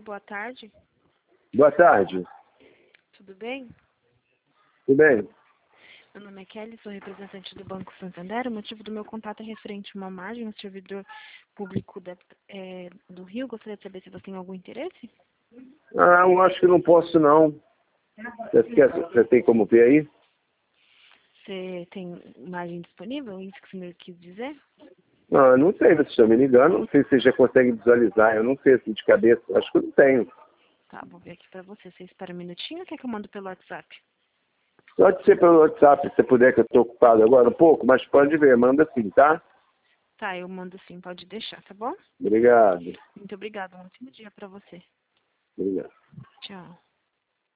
boa tarde. Boa tarde. Tudo bem? Tudo bem? Meu nome é Kelly, sou representante do Banco Santander. O motivo do meu contato é referente a uma margem no servidor público do Rio. Gostaria de saber se você tem algum interesse. Eu acho que não posso, não. Você tem como ver aí? Você tem margem disponível? Isso que você me quis dizer? Não sei, vocês estão me ligando. Não sei se vocês já conseguem visualizar. Eu não sei assim de cabeça. Acho que eu não tenho. Tá, vou ver aqui pra você. Você espera um minutinho ou quer que eu mando pelo WhatsApp? Pode ser pelo WhatsApp, se você puder, que eu estou ocupado agora um pouco, mas pode ver, manda sim, tá? Tá, eu mando sim, pode deixar, tá bom? Obrigado. Muito obrigada. Um ótimo dia pra você. Obrigado. Tchau.